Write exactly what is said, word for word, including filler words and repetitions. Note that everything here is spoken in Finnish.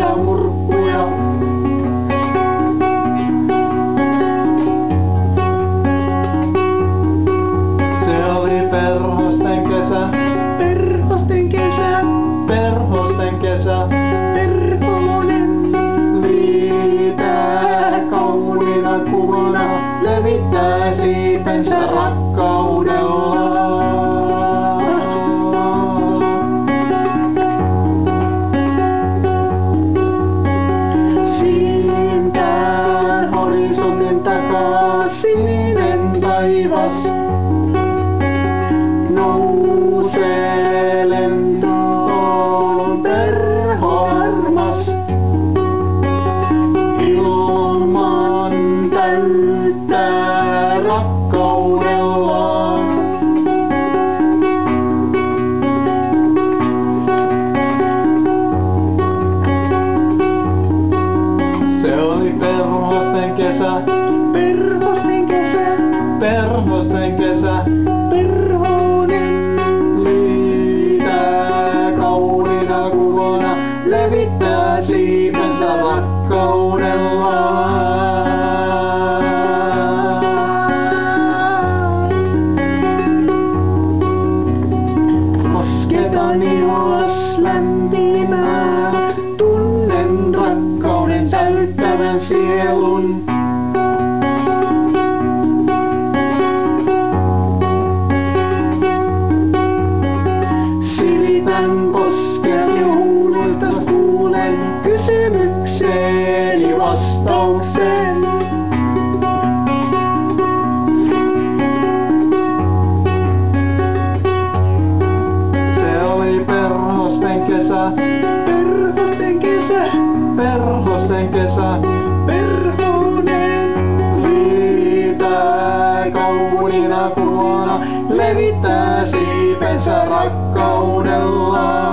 ja murkkuja. Se oli perhosten kesä, Perhosten kesä, perhosten kesä. perhonen Liitää kauniina kuvana, levittää siipensä rakkaudella. siintää horisontin takaa sininen taivas. Nousee lentoon perho armas, ilman täyttää rakkaudellaan. Se oli perhosten kesä, Perhosten kesä, perhosten kesä. perhonen Liitää kauniina kuvana, levittää siipensä rakkaudellaan. kosketan ihoas lämpimää, Tunnen rakkauden täyttävän sielun. silitän poskesi huulilta kuulen kysymykseeni vastauksen. Se oli perhosten kesä, Perhosten kesä, perhosten kesä. perhonen Liitää kauniina kuvana, levittää siipensä rakkaudellaan.